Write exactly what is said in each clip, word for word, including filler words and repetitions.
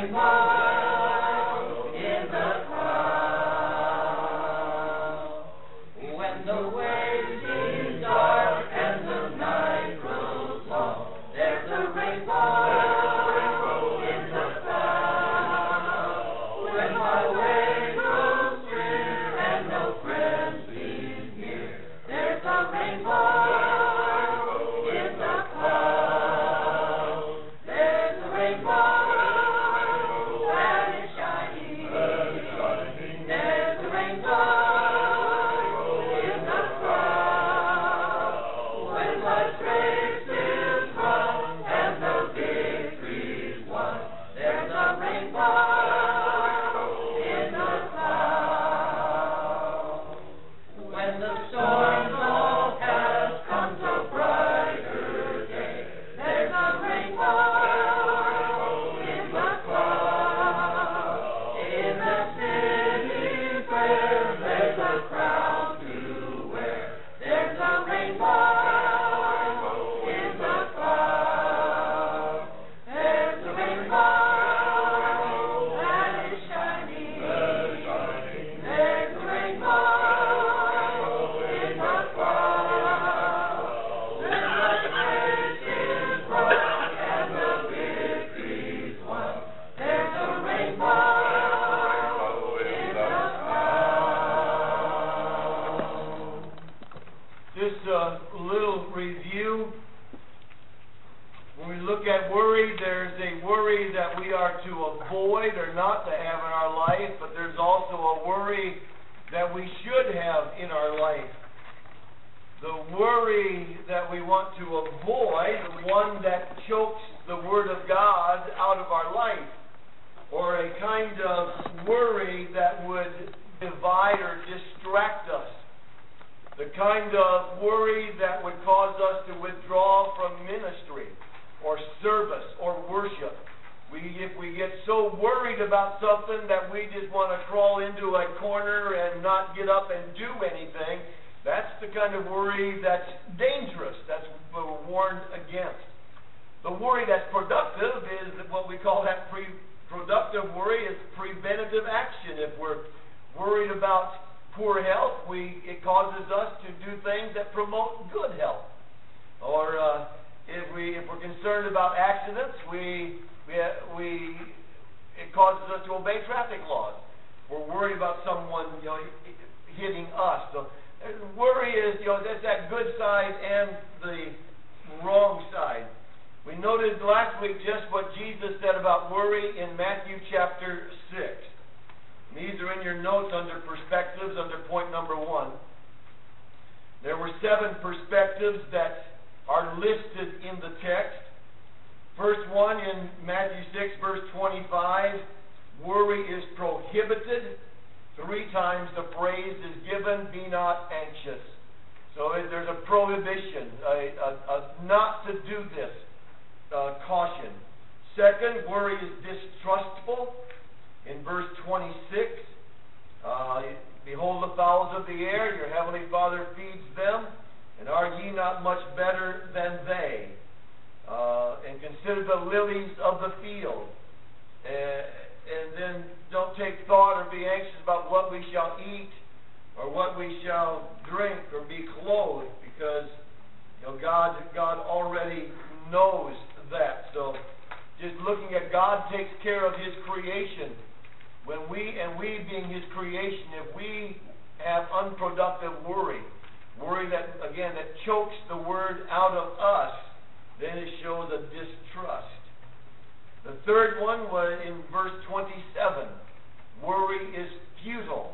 rainbow in the cloud. When the waves seem dark and the night grows long, there's a rainbow in the cloud. When my way grows clear and no friends seem near, there's a rainbow in the cloud. There's a rainbow that is shining. There's a rainbow in the cloud. When the race is run and the victory's won, there's a rainbow in the cloud. When the storms all pass, comes a brighter day, there's a rainbow in the cloud. In the city fair, there's a crown to wear, there's a rainbow in the cloud. There's a rainbow that is shining. There's a rainbow in the cloud. When the race is run and the victory's won, there's a rainbow in the cloud. Just a little review. When we look at worry, there's a worry that we are to avoid or not to have in our life, but there's also a worry that we should have in our life. The worry that we want to avoid, the one that chokes the Word of God out of our life, or a kind of worry that would divide or distract us. The kind of worry that would cause us to withdraw from ministry or service or worship. We, if we get so worried about something that we just want to crawl into a corner and not get up and do anything, that's the kind of worry that's dangerous. That's what we're warned against. The worry that's productive is what we call that pre productive worry is preventative action. If we're worried about poor health, we it causes us to do things that promote good health. Or uh, if we if we're concerned about accidents, we we we it causes us to obey traffic laws. We're worried about someone, you know, hitting us. So uh, worry is, you know, that's that good side and the wrong side. We noted last week just what Jesus said about worry in Matthew chapter six. These are in your notes under perspectives, under point number one. There were seven perspectives that are listed in the text. First one in Matthew six, verse twenty-five, worry is prohibited. Three times the phrase is given, be not anxious. So there's a prohibition, a, a, a not to do this, uh, caution. Second, worry is distrustful. In verse twenty-six, uh, behold the fowls of the air, your heavenly Father feeds them, and are ye not much better than they? Uh, and consider the lilies of the field. Uh, and then don't take thought or be anxious about what we shall eat, or what we shall drink, or be clothed, because you know God, God already knows that. So just looking at God takes care of His creation. When we, and we being His creation, if we have unproductive worry, worry that, again, that chokes the Word out of us, then it shows a distrust. The third one was in verse twenty-seven. Worry is futile.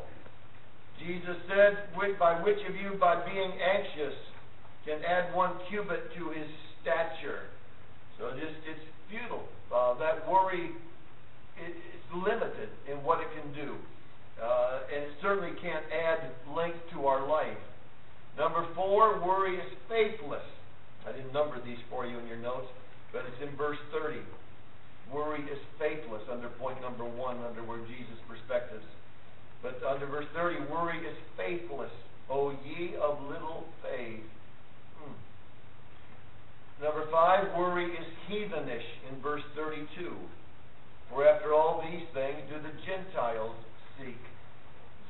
Jesus said, by which of you, by being anxious, can add one cubit to his stature? So just, it's futile. Uh, that worry, it, it's limited in what it can do. Uh, and it certainly can't add length to our life. Number four, worry is faithless. I didn't number these for you in your notes, but it's in verse thirty. Worry is faithless under point number one, under where Jesus perspectives. But under verse thirty, worry is faithless. O ye of little faith. Hmm. Number five, worry is heathenish in verse thirty-two. For after all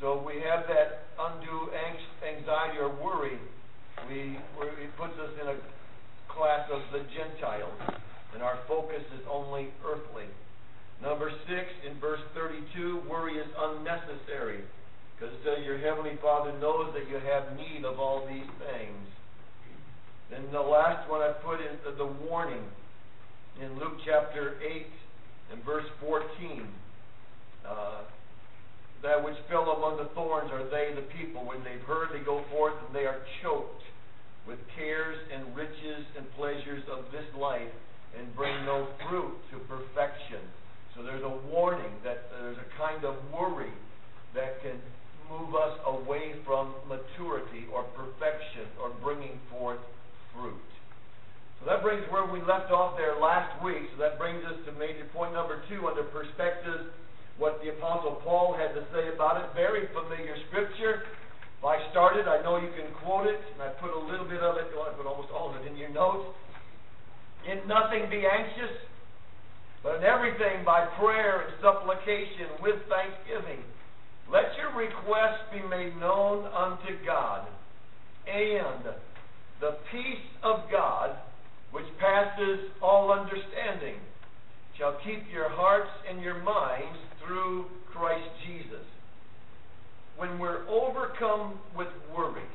So if we have that undue anxiety or worry, we, it puts us in a class of the Gentiles, and our focus is only earthly. Number six, in verse thirty-two, worry is unnecessary, because it says your heavenly Father knows that you have need of all these things. Then the last one I put is the warning in Luke chapter eight and verse fourteen. Uh, that which fell among the thorns are they, the people. When they've heard, they go forth and they are choked with cares and riches and pleasures of this life, and bring no fruit to perfection. So there's a warning that there's a kind of worry that can move us away from maturity or perfection or bringing forth fruit. So that brings where we left off there last week. So that brings us to major point number two under perspectives, what the Apostle Paul had to say about it. Very familiar scripture. If I started, I know you can quote it, and I put a little bit of it, well, I put almost all of it in your notes. In nothing be anxious, but in everything by prayer and supplication with thanksgiving, let your requests be made known unto God. And the peace of God, which passes all understanding, shall keep your hearts and your minds through Christ Jesus. When we're overcome with worries,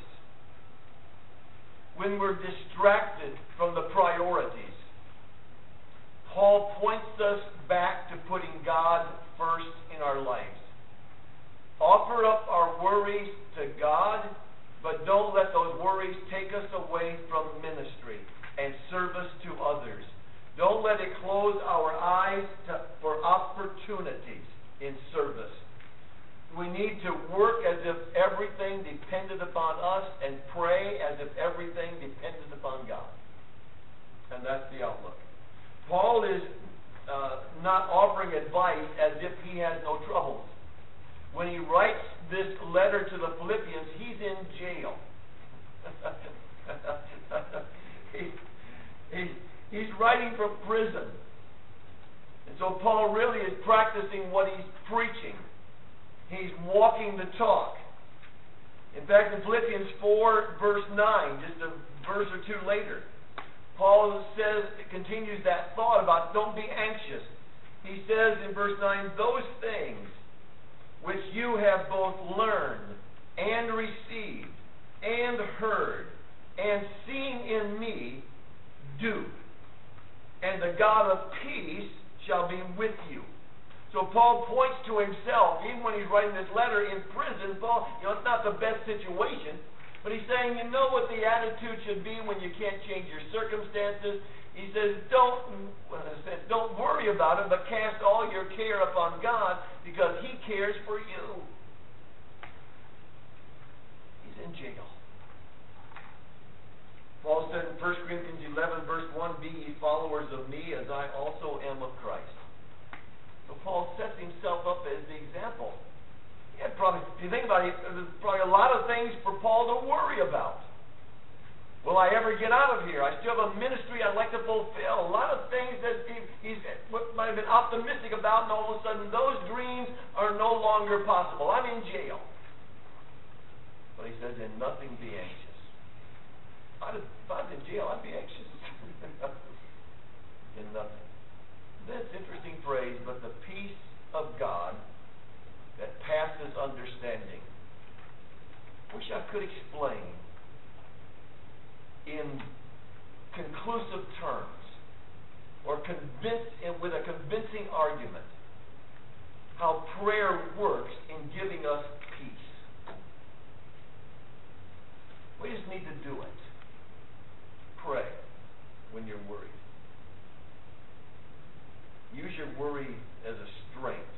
when we're distracted from the priorities, Paul points us back to putting God first in our lives. Offer up our worries to God, but don't let those worries take us away from ministry and service to others. Don't let it close our eyes to, for opportunities in service. We need to work as if everything depended upon us and pray as if everything depended upon God. And that's the outlook. Paul is uh, not offering advice as if he has no troubles. When he writes this letter to the Philippians, he's in jail. he, he, he's writing from prison. And so Paul really is practicing what he's preaching. He's walking the talk. In fact, in Philippians four, verse nine, just a verse or two later, Paul says, continues that thought about don't be anxious. He says in verse nine, those things which you have both learned and received and heard and seen in me, do. And the God of peace shall be with you. So Paul points to himself, even when he's writing this letter in prison. Paul, you know, it's not the best situation, but he's saying, you know what the attitude should be when you can't change your circumstances. He says, don't, don't worry about it, but cast all your care upon God, because He cares for you. He's in jail. Paul said in First Corinthians eleven, verse one, be ye followers of me, as I also am of Christ. So Paul sets himself up as the example. He had probably, if you think about it, there's probably a lot of things for Paul to worry about. Will I ever get out of here? I still have a ministry I'd like to fulfill. A lot of things that he he's, might have been optimistic about, and all of a sudden those dreams are no longer possible. I'm in jail. But he says, in nothing be anxious. I'd, if I was in jail, I'd be anxious. In nothing. That's an interesting phrase, but the peace of God that passes understanding. Wish I could explain in conclusive terms or convince with a convincing argument how prayer works in giving us peace. We just need to do it. Pray when you're worried. Use your worry as a strength.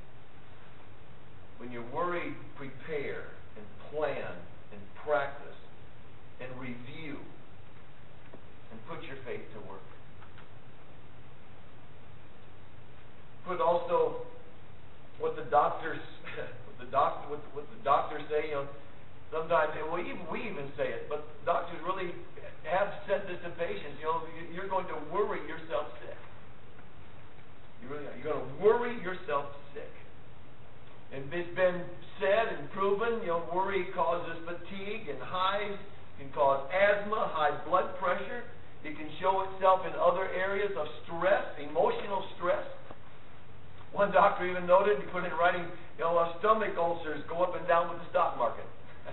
When you're worried, prepare and plan and practice and review and put your faith to work. Put also what the doctors, what the doctor, what, what the doctors say. You know, sometimes, well, even we even say it, but doctors really have said this to patients. You know, you're going to worry yourself sick. You really are. You're going to worry yourself sick. And it's been said and proven Worry causes fatigue and hives, can cause asthma, high blood pressure. It can show itself in other areas of stress, emotional stress. One doctor even noted, he put in writing, you know, uh, stomach ulcers go up and down with the stock market.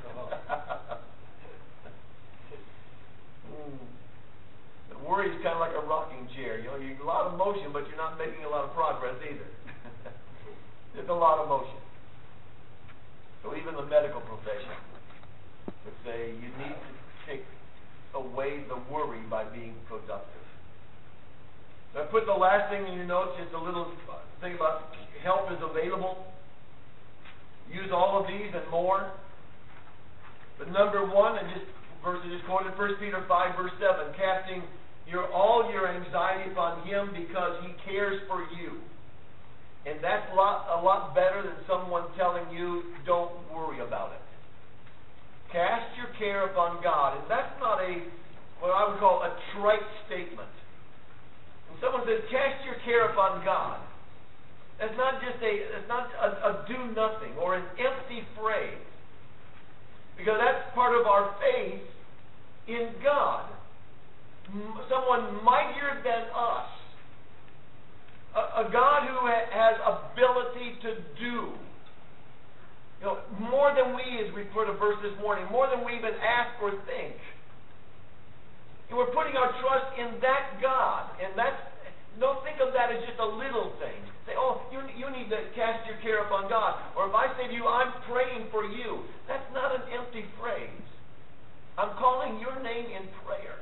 mm. The worry is kind of like a rocking chair. You know, you a lot of motion, but you're not making a lot of progress either. There's a lot of motion. So even the medical profession would say you need to take away the worry by being productive. So I put the last thing in your notes, just a little thing about help is available. Use all of these and more. But number one, and just verse I just quoted, First Peter five, verse seven, casting your all your anxiety upon Him because He cares for you. And that's a lot, a lot better than someone telling you, don't worry about it. Cast your care upon God. And that's not a, what I would call a trite statement. When someone says, cast your care upon God, that's not just a, it's not a, a do nothing or an empty phrase. Because that's part of our faith in God. Someone mightier than us. A, a God who ha has ability to do. You know, more than we, as we put a verse this morning, more than we even ask or think. And we're putting our trust in that God. And that's, don't think of that as just a little thing. Say, oh, you, you need to cast your care upon God. Or if I say to you, I'm praying for you. That's not an empty phrase. I'm calling your name in prayer.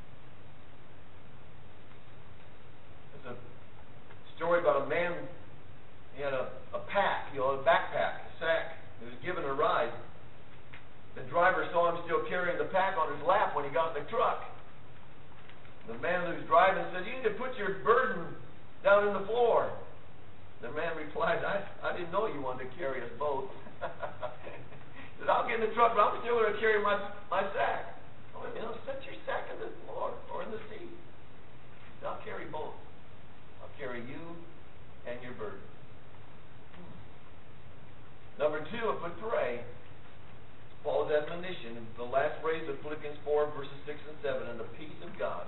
There's a story about a man, he had a, a pack, you know, a backpack, a sack. He was given a ride. The driver saw him still carrying the pack on his lap when he got in the truck. The man who was driving said, you need to put your burden down in the floor. The man replied, I, I didn't know you wanted to carry us both. He said, I'll get in the truck, but I'm still going to carry my, my sack. Well, you know, set your sack in the floor or in the seat. I'll carry both. I'll carry you and your burden. Number two, if we pray, Paul's admonition, the last phrase of Philippians four, verses six and seven, and the peace of God,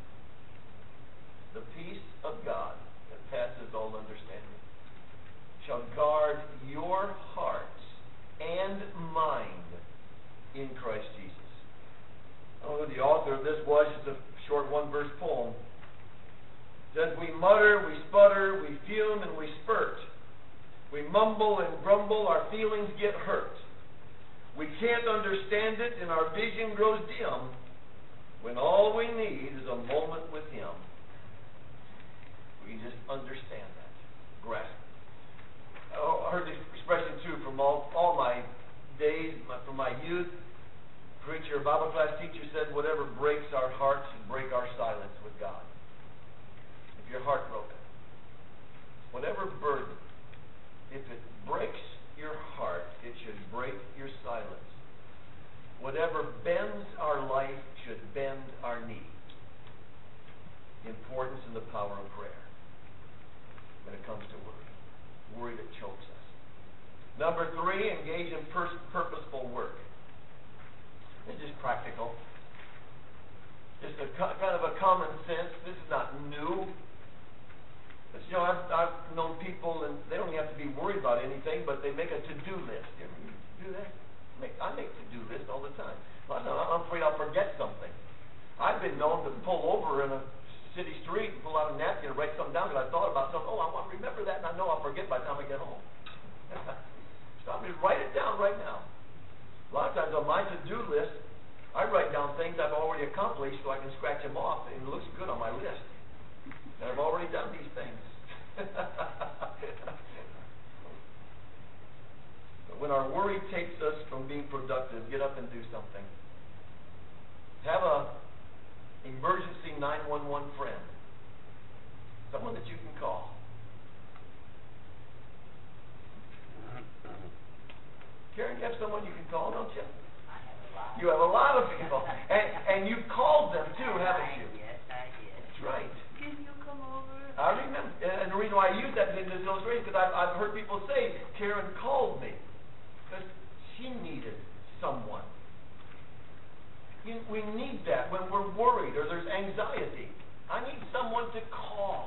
the peace of God that passes all understanding, shall guard your hearts and mind in Christ Jesus. I don't know who the author of this was, it's a short one-verse poem. It says, we mutter, we sputter, we fume, and we spurt. We mumble and grumble, our feelings get hurt. We can't understand it, and our vision grows dim, when all we need is a moment with Him. We just understand that, grasp it. Oh, I heard this expression too from all, all my days, my, from my youth. Preacher, a Bible class teacher said, whatever breaks our hearts should break our silence with God. If you're heartbroken, whatever burden, if it breaks your heart, it should break your silence. Whatever bends our life should bend our knee. The importance and the power of prayer when it comes to worry. Worry that chokes us. Number three, engage in pur purposeful work. It's just practical. Just a kind of a common sense. This is not new. But, you know, I've, I've known people, and they don't even have to be worried about anything, but they make a to-do list. You ever do that? Make, I make to-do lists all the time. Well, I'm afraid I'll forget something. I've been known to pull over in a city street and pull out a napkin and write something down because I thought about something. Oh, I want to remember that, and I know I'll forget by the time I get home. So I'm going to write it down right now. A lot of times on my to-do list, I write down things I've already accomplished so I can scratch them off, and it looks good on my list. And I've already done these things. But when our worry takes us from being productive, get up and do something. Have a emergency nine one one friend. Someone that you can call. Karen, you have someone you can call, don't you? I have a lot. You have a lot of people. And, and you've called them too, haven't you? Yes, I did. That's right. Can you come over? I remember, and the reason why I use that in this illustration is because I've, I've heard people say, Karen called me, because she needed someone. You, we need that when we're worried or there's anxiety. I need someone to call.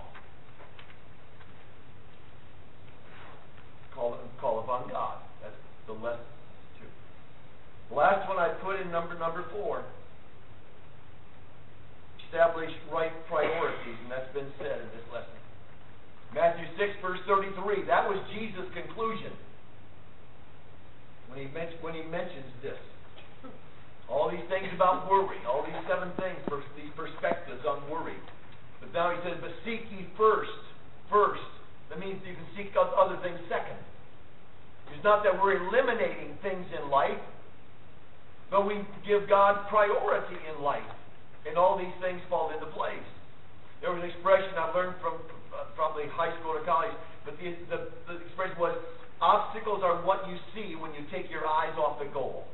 Call, call upon God. That's the lesson, too. The last one I put in number number four. Establish right priorities, and that's been said in this lesson. Matthew six, verse thirty-three. That was Jesus' conclusion when he men- when he mentions this. All these things about worry, all these seven things, these perspectives on worry. But now he says, but seek ye first, first. That means you can seek other things second. It's not that we're eliminating things in life, but we give God priority in life. And all these things fall into place. There was an expression I learned from uh, probably high school or college, but the, the, the expression was, obstacles are what you see when you take your eyes off the goal.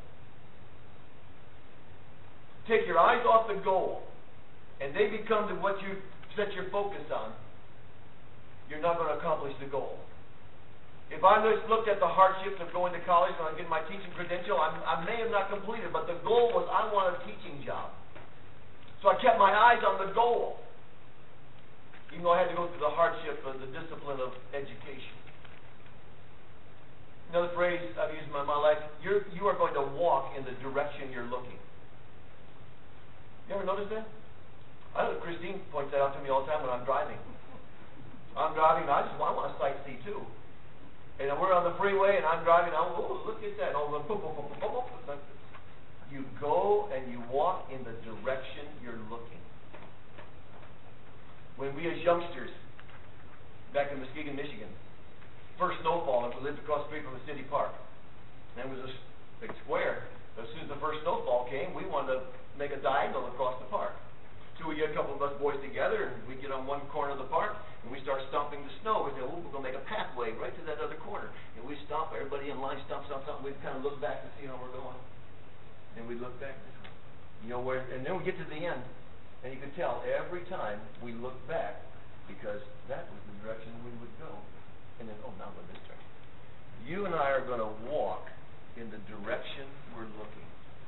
Take your eyes off the goal, and they become to what you set your focus on. You're not going to accomplish the goal. If I just looked at the hardships of going to college when I get my teaching credential, I'm, I may have not completed, but the goal was I want a teaching job. So I kept my eyes on the goal, even though I had to go through the hardship of the discipline of education. Another phrase I've used in my, my life, you're, you are going to walk in the direction you're looking. You ever notice that? I know Christine points that out to me all the time when I'm driving. I'm driving, and I just I want to sightsee too. And we're on the freeway, and I'm driving, and I'm, oh, look at that. And all of a sudden, boom, boom, boom, boom, boom. You go and you walk in the direction you're looking. When we as youngsters, back in Muskegon, Michigan, first snowfall, and we lived across the street from a city park. And it was a big square. As soon as the first snowfall came, we wanted to make a diagonal across the park. So we get a couple of us boys together, and we get on one corner of the park, and we start stomping the snow. We say, oh, we're going to make a pathway right to that other corner. And we stomp, everybody in line stomp, stomp, stomp. We kind of look back to see how we're going. And we look back, you know, where, and then we get to the end, and you can tell every time we look back, because that was the direction we would go. And then, oh, now we're this direction. You and I are going to walk in the direction we're looking.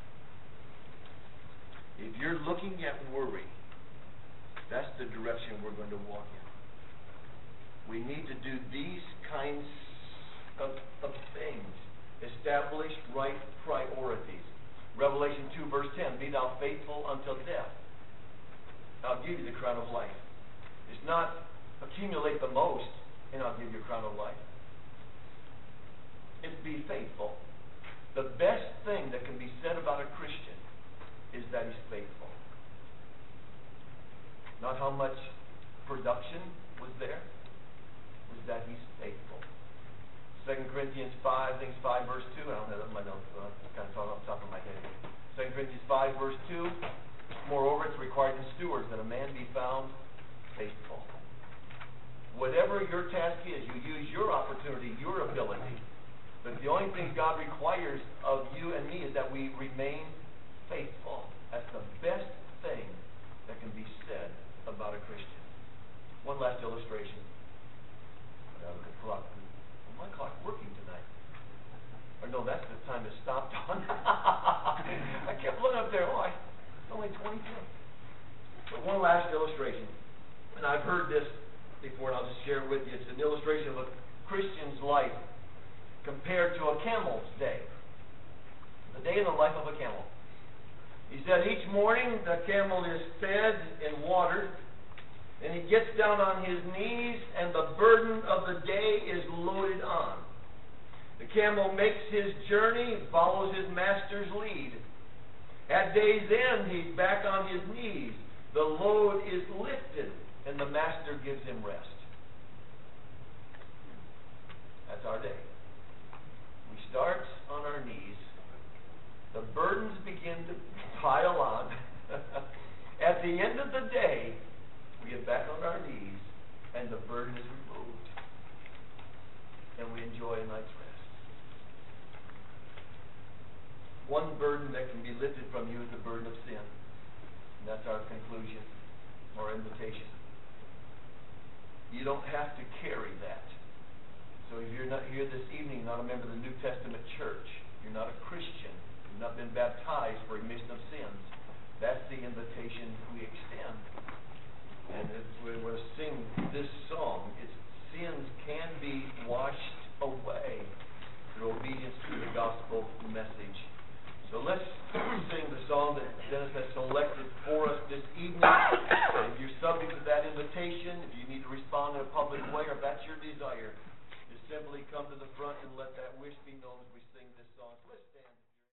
If you're looking at worry, that's the direction we're going to walk in. We need to do these kinds of, of things. Establish right priorities. Revelation two, verse ten, be thou faithful until death. I'll give you the crown of life. It's not accumulate the most, and I'll give you a crown of life. It's be faithful. The best thing that can be said about a Christian is that he's faithful. Not how much production was there, was that he's faithful. Second Corinthians five, I think it's five, verse two. I don't have that in my notes, so I'm kind of talking off the top of my head. Second Corinthians five, verse two. Moreover, it's required in stewards that a man be found faithful. Whatever your task is, you use your opportunity, your ability. But the only thing God requires of you and me is that we remain faithful. That's the best thing that can be said about a Christian. One last illustration. I gotta look at the clock. My clock's working tonight. Or no, that's the time it stopped on. I kept looking up there. Oh, I, it's only twenty-two. But one last illustration. And I've heard this before, and I'll just share it with you. It's an illustration of a Christian's life compared to a camel's day. The day in the life of a camel. He said each morning the camel is fed and watered, and he gets down on his knees, and the burden of the day is loaded on. The camel makes his journey, follows his master's lead. At day's end, he's back on his knees. The load is lifted, and the master gives him rest. That's our day. We start on our knees. The burdens begin to pile on. At the end of the day, we get back on our knees, and the burden is removed, and we enjoy a night's rest. One burden that can be lifted from you is the burden of sin. And that's our conclusion, or invitation. You don't have to carry that. So if you're not here this evening, not a member of the New Testament church, you're not a Christian, We've not been baptized for remission of sins. That's the invitation we extend. And as we will sing this song, its sins can be washed away through obedience to the gospel message. So let's sing the song that Dennis has selected